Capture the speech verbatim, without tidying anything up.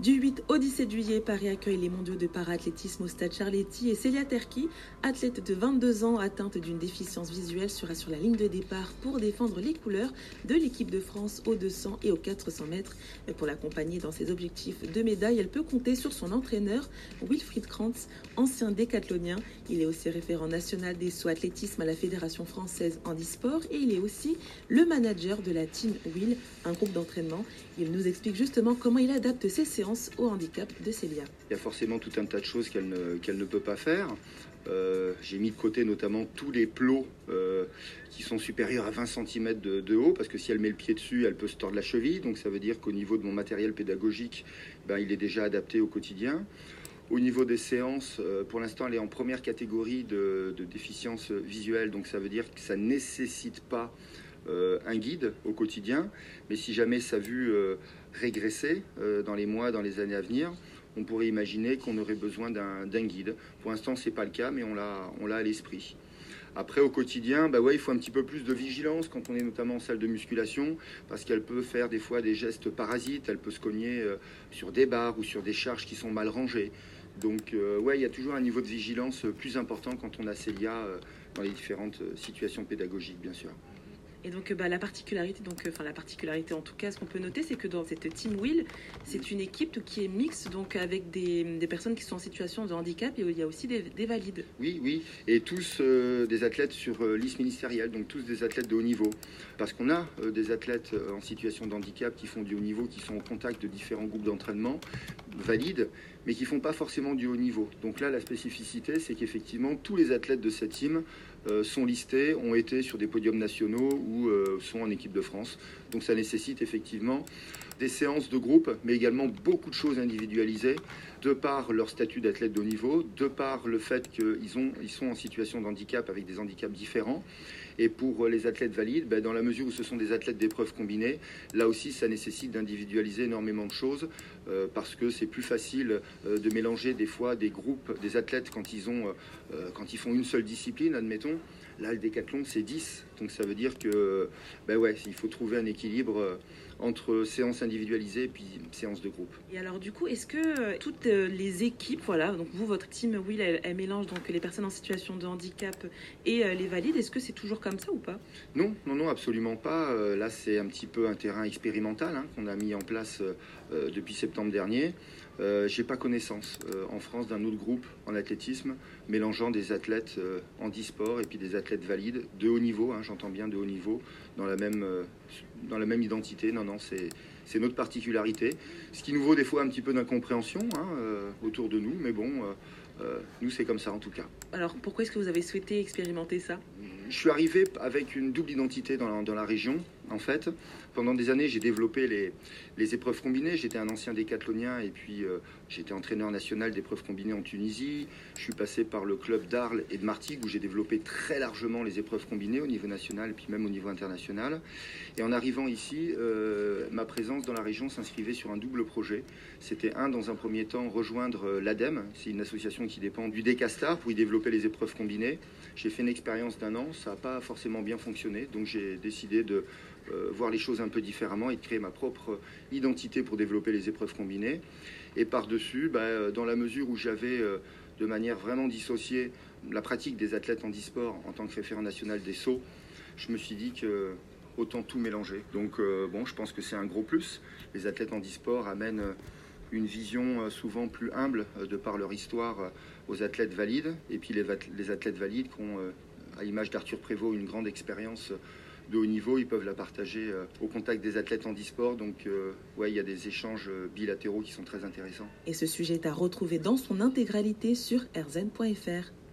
Du huit au dix-sept juillet, Paris accueille les mondiaux de para-athlétisme au stade Charletti et Célia Terki, athlète de vingt-deux ans atteinte d'une déficience visuelle, sera sur la ligne de départ pour défendre les couleurs de l'équipe de France aux deux cents et aux quatre cents mètres. Pour l'accompagner dans ses objectifs de médaille, elle peut compter sur son entraîneur Wilfried Krantz, ancien décathlonien. Il est aussi référent national des sauts athlétisme à la Fédération française handisport et il est aussi le manager de la Team Wheel, un groupe d'entraînement. Il nous explique justement comment il adapte ses séances au handicap de Célia. Il y a forcément tout un tas de choses qu'elle ne, qu'elle ne peut pas faire. Euh, j'ai mis de côté notamment tous les plots euh, qui sont supérieurs à vingt centimètres de, de haut, parce que si elle met le pied dessus, elle peut se tordre la cheville. Donc ça veut dire qu'au niveau de mon matériel pédagogique, ben, il est déjà adapté au quotidien. Au niveau des séances, euh, pour l'instant, elle est en première catégorie de, de déficience visuelle. Donc ça veut dire que ça ne nécessite pas Euh, un guide au quotidien, mais si jamais sa vue euh, régressait euh, dans les mois, dans les années à venir, on pourrait imaginer qu'on aurait besoin d'un, d'un guide. Pour l'instant, c'est pas le cas, mais on l'a, on l'a à l'esprit. Après, au quotidien, bah ouais, il faut un petit peu plus de vigilance quand on est notamment en salle de musculation, parce qu'elle peut faire des fois des gestes parasites, elle peut se cogner euh, sur des barres ou sur des charges qui sont mal rangées. Donc, euh, ouais, il y a toujours un niveau de vigilance plus important quand on a Célia euh, dans les différentes situations pédagogiques, bien sûr. Et donc bah, la particularité, donc, enfin la particularité en tout cas, ce qu'on peut noter, c'est que dans cette Team Wheel, c'est une équipe qui est mixte, donc avec des, des personnes qui sont en situation de handicap et il y a aussi des, des valides. Oui, oui, et tous euh, des athlètes sur euh, liste ministérielle, donc tous des athlètes de haut niveau. Parce qu'on a euh, des athlètes euh, en situation de handicap qui font du haut niveau, qui sont en contact de différents groupes d'entraînement valides, mais qui ne font pas forcément du haut niveau. Donc là, la spécificité, c'est qu'effectivement, tous les athlètes de cette team euh, sont listés, ont été sur des podiums nationaux ou euh, sont en équipe de France. Donc ça nécessite effectivement des séances de groupe, mais également beaucoup de choses individualisées, de par leur statut d'athlète de haut niveau, de par le fait qu'ils ont, ils sont en situation de handicap avec des handicaps différents. Et pour les athlètes valides, ben dans la mesure où ce sont des athlètes d'épreuves combinées, là aussi ça nécessite d'individualiser énormément de choses, euh, parce que c'est plus facile euh, de mélanger des fois des groupes, des athlètes quand ils, ont, euh, quand ils font une seule discipline, admettons. Là, le décathlon, c'est dix. Donc ça veut dire que ben ouais, il faut trouver un équilibre entre séances individualisées et puis séances de groupe. Et alors du coup, est-ce que toutes les équipes, voilà, donc vous, votre team Wheel, elle, elle mélange donc les personnes en situation de handicap et les valides, est-ce que c'est toujours comme ça ou pas? Non, non, non, absolument pas. Euh, là, c'est un petit peu un terrain expérimental hein, qu'on a mis en place euh, depuis septembre dernier. Euh, j'ai pas connaissance euh, en France d'un autre groupe en athlétisme mélangeant des athlètes euh, handisport et puis des athlètes valides de haut niveau, hein, j'entends bien de haut niveau, dans la même, euh, dans la même identité. Non, non, c'est, c'est notre particularité. Ce qui nous vaut des fois un petit peu d'incompréhension hein, euh, autour de nous, mais bon, euh, euh, nous c'est comme ça en tout cas. Alors pourquoi est-ce que vous avez souhaité expérimenter ça? Je suis arrivé avec une double identité dans la, dans la région, en fait. Pendant des années, j'ai développé les, les épreuves combinées. J'étais un ancien décathlonien et puis euh, j'étais entraîneur national d'épreuves combinées en Tunisie. Je suis passé par le club d'Arles et de Martigues où j'ai développé très largement les épreuves combinées au niveau national et puis même au niveau international. Et en arrivant ici, euh, ma présence dans la région s'inscrivait sur un double projet. C'était un, dans un premier temps, rejoindre l'ADEME. C'est une association qui dépend du Décastar pour y développer les épreuves combinées. J'ai fait une expérience d'un an, ça n'a pas forcément bien fonctionné, donc j'ai décidé de euh, voir les choses un peu différemment et de créer ma propre identité pour développer les épreuves combinées. Et par-dessus, bah, dans la mesure où j'avais euh, de manière vraiment dissociée la pratique des athlètes handisport en tant que référent national des sauts, je me suis dit que autant tout mélanger. Donc euh, bon, je pense que c'est un gros plus. Les athlètes handisport amènent une vision souvent plus humble de par leur histoire aux athlètes valides. Et puis les, les athlètes valides qui ont, à l'image d'Arthur Prévost, une grande expérience de haut niveau, ils peuvent la partager au contact des athlètes handisport. Donc euh, ouais, il y a des échanges bilatéraux qui sont très intéressants. Et ce sujet est à retrouver dans son intégralité sur r zen point f r.